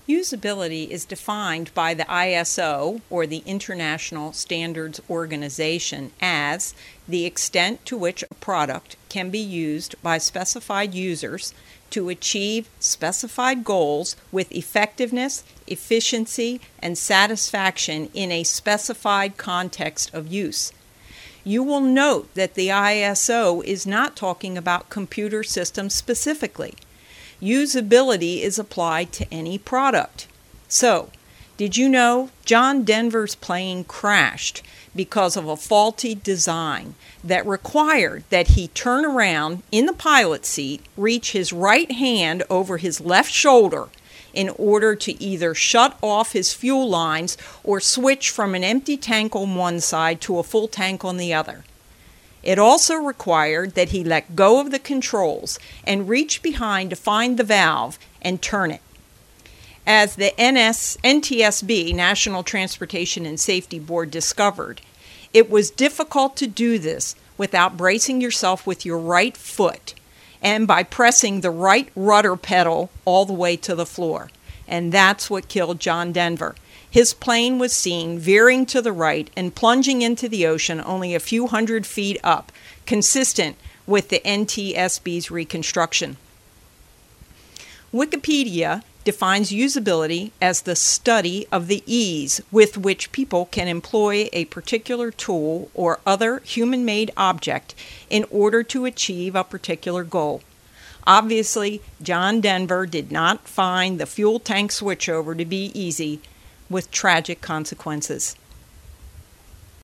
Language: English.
Usability is defined by the ISO, or the International Standards Organization, as the extent to which a product can be used by specified users to achieve specified goals with effectiveness, efficiency, and satisfaction in a specified context of use. You will note that the ISO is not talking about computer systems specifically. Usability is applied to any product. So, did you know John Denver's plane crashed because of a faulty design that required that he turn around in the pilot seat, reach his right hand over his left shoulder in order to either shut off his fuel lines or switch from an empty tank on one side to a full tank on the other? It also required that he let go of the controls and reach behind to find the valve and turn it. As the NTSB, National Transportation and Safety Board, discovered, it was difficult to do this without bracing yourself with your right foot and by pressing the right rudder pedal all the way to the floor. And that's what killed John Denver. His plane was seen veering to the right and plunging into the ocean only a few hundred feet up, consistent with the NTSB's reconstruction. Wikipedia defines usability as the study of the ease with which people can employ a particular tool or other human-made object in order to achieve a particular goal. Obviously, John Denver did not find the fuel tank switchover to be easy, with tragic consequences.